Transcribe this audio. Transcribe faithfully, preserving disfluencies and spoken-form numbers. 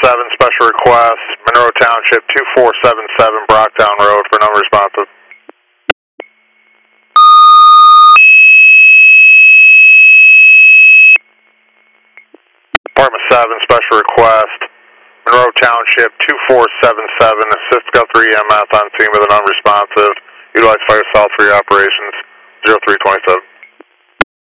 seven, special request, Monroe Township, two four seven seven, Brocktown Road, for number responsive. Department seven, special request, Monroe Township, two four seven seven, assist Guthrie E M S on scene with an unresponsive. Utilize Fire South for your operations, zero three two seven.